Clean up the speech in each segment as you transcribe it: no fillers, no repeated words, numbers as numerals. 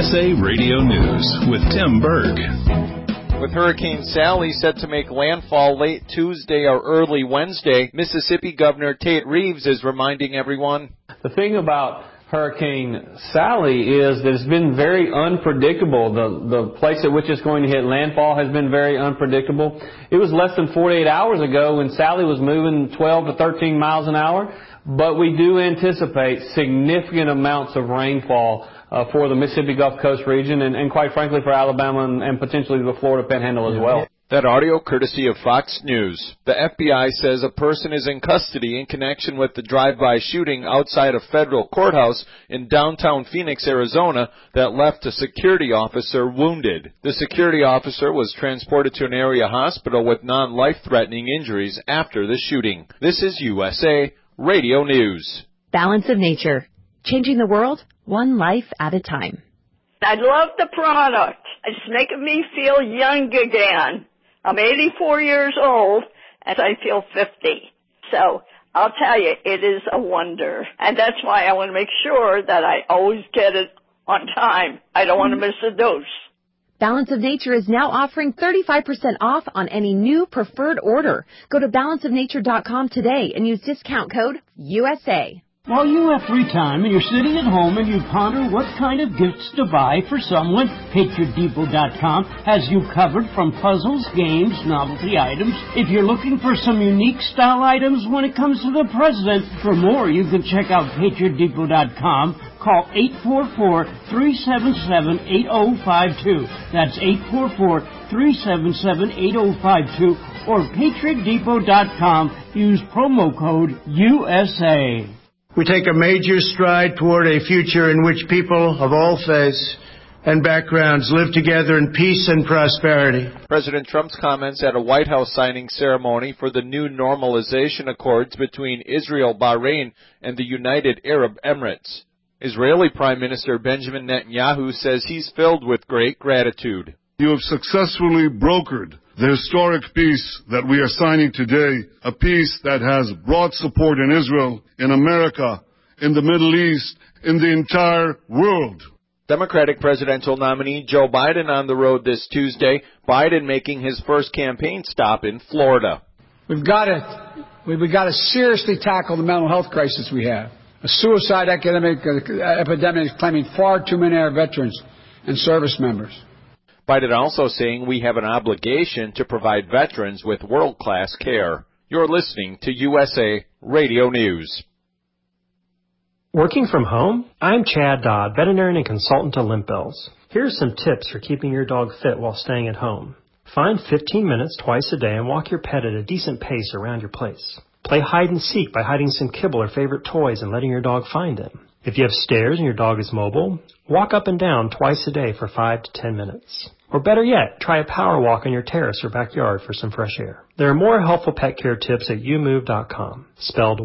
USA Radio News with Tim Berg. With Hurricane Sally set to make landfall late Tuesday or early Wednesday, Mississippi Governor Tate Reeves is reminding everyone. The thing about Hurricane Sally is that it's been very unpredictable. The place at which it's going to hit landfall has been very unpredictable. It was less than 48 hours ago when Sally was moving 12 to 13 miles an hour, but we do anticipate significant amounts of rainfall for the Mississippi Gulf Coast region and quite frankly for Alabama and potentially the Florida Panhandle as well. That audio courtesy of Fox News. The FBI says a person is in custody in connection with the drive-by shooting outside a federal courthouse in downtown Phoenix, Arizona, that left a security officer wounded. The security officer was transported to an area hospital with non-life-threatening injuries after the shooting. This is USA Radio News. Balance of Nature. Changing the world, one life at a time. I love the product. It's making me feel young again. I'm 84 years old, and I feel 50. So I'll tell you, it is a wonder. And that's why I want to make sure that I always get it on time. I don't want to miss a dose. Balance of Nature is now offering 35% off on any new preferred order. Go to balanceofnature.com today and use discount code USA. While you have free time and you're sitting at home and you ponder what kind of gifts to buy for someone, PatriotDepot.com has you covered from puzzles, games, novelty items. If you're looking for some unique style items when it comes to the president, for more you can check out PatriotDepot.com. Call 844-377-8052. That's 844-377-8052 or PatriotDepot.com. Use promo code USA. We take a major stride toward a future in which people of all faiths and backgrounds live together in peace and prosperity. President Trump's comments at a White House signing ceremony for the new normalization accords between Israel, Bahrain, and the United Arab Emirates. Israeli Prime Minister Benjamin Netanyahu says he's filled with great gratitude. You have successfully brokered the historic peace that we are signing today, a peace that has broad support in Israel, in America, in the Middle East, in the entire world. Democratic presidential nominee Joe Biden on the road this Tuesday, Biden making his first campaign stop in Florida. We've got to seriously tackle the mental health crisis we have. A suicide epidemic is claiming far too many of our veterans and service members. Biden also saying we have an obligation to provide veterans with world-class care. You're listening to USA Radio News. Working from home? I'm Chad Dodd, veterinarian and consultant to Limp Bells. Here are some tips for keeping your dog fit while staying at home. Find 15 minutes twice a day and walk your pet at a decent pace around your place. Play hide and seek by hiding some kibble or favorite toys and letting your dog find them. If you have stairs and your dog is mobile, walk up and down twice a day for 5 to 10 minutes. Or better yet, try a power walk on your terrace or backyard for some fresh air. There are more helpful pet care tips at youmove.com, spelled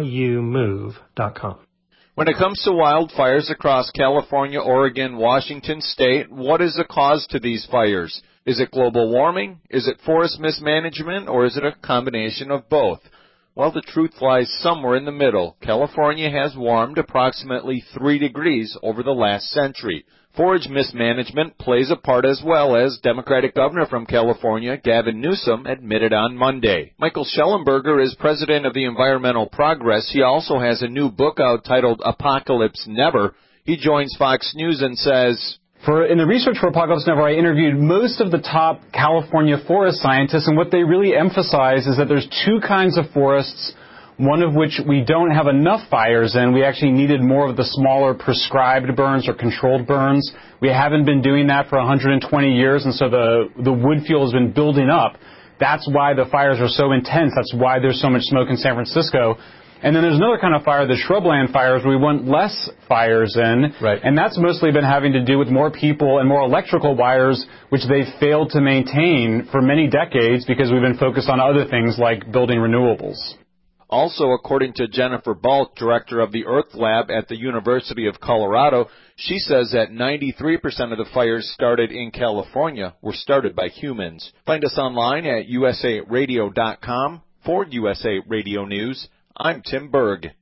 youmove.com. When it comes to wildfires across California, Oregon, Washington State, what is the cause to these fires? Is it global warming? Is it forest mismanagement? Or is it a combination of both? Well, the truth lies somewhere in the middle. California has warmed approximately 3 degrees over the last century. Forage mismanagement plays a part as well, as Democratic governor from California, Gavin Newsom, admitted on Monday. Michael Schellenberger is president of the Environmental Progress. He also has a new book out titled Apocalypse Never. He joins Fox News and says, In the research for Apocalypse Never, I interviewed most of the top California forest scientists, and what they really emphasize is that there's 2 kinds of forests, one of which we don't have enough fires in. We actually needed more of the smaller prescribed burns or controlled burns. We haven't been doing that for 120 years, and so the wood fuel has been building up. That's why the fires are so intense. That's why there's so much smoke in San Francisco. And then there's another kind of fire, the shrubland fires, where we want less fires in. Right. And that's mostly been having to do with more people and more electrical wires, which they've failed to maintain for many decades because we've been focused on other things like building renewables. Also, according to Jennifer Balk, director of the Earth Lab at the University of Colorado, she says that 93% of the fires started in California were started by humans. Find us online at usaradio.com. For USA Radio News, I'm Tim Berg.